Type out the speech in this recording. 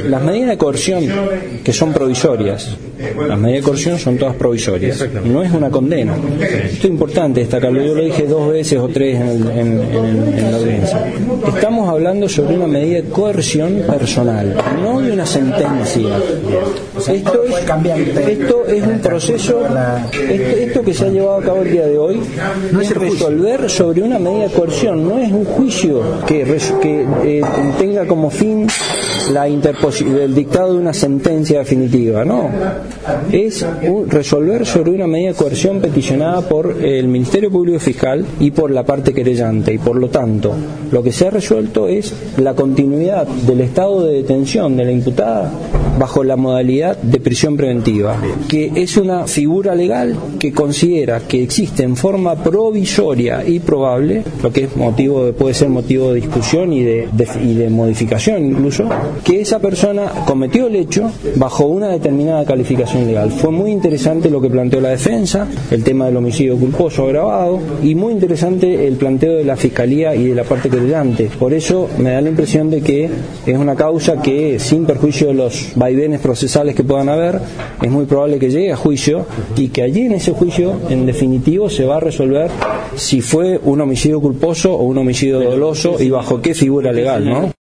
las medidas de coerción que son provisorias, las medidas de coerción son todas provisorias, no es una condena. Esto es importante destacarlo, yo lo dije 2 veces o 3 en la audiencia. Estamos hablando sobre una medida de coerción personal, no de una sentencia. Esto es un proceso, esto que se ha llevado a cabo el día de hoy es resolver sobre una medida de coerción, no es un juicio que tenga como fin el dictado de una sentencia definitiva, no, es resolver sobre una medida de coerción peticionada por el Ministerio Público Fiscal y por la parte querellante, y por lo tanto lo que se ha resuelto es la continuidad del estado de detención de la imputada bajo la modalidad de prisión preventiva, que es una figura legal que considera que existe en forma provisoria y probable, lo que es puede ser motivo de discusión y de modificación incluso, que esa persona cometió el hecho bajo una determinada calificación legal. Fue muy interesante lo que planteó la defensa, el tema del homicidio culposo agravado, y muy interesante el planteo de la Fiscalía y de la parte querellante. Por eso me da la impresión de que es una causa que, sin perjuicio de los vaivenes procesales que puedan haber, es muy probable que llegue a juicio, y que allí en ese juicio, en definitivo, se va a resolver si fue un homicidio culposo o un homicidio doloso y bajo qué figura legal, ¿no?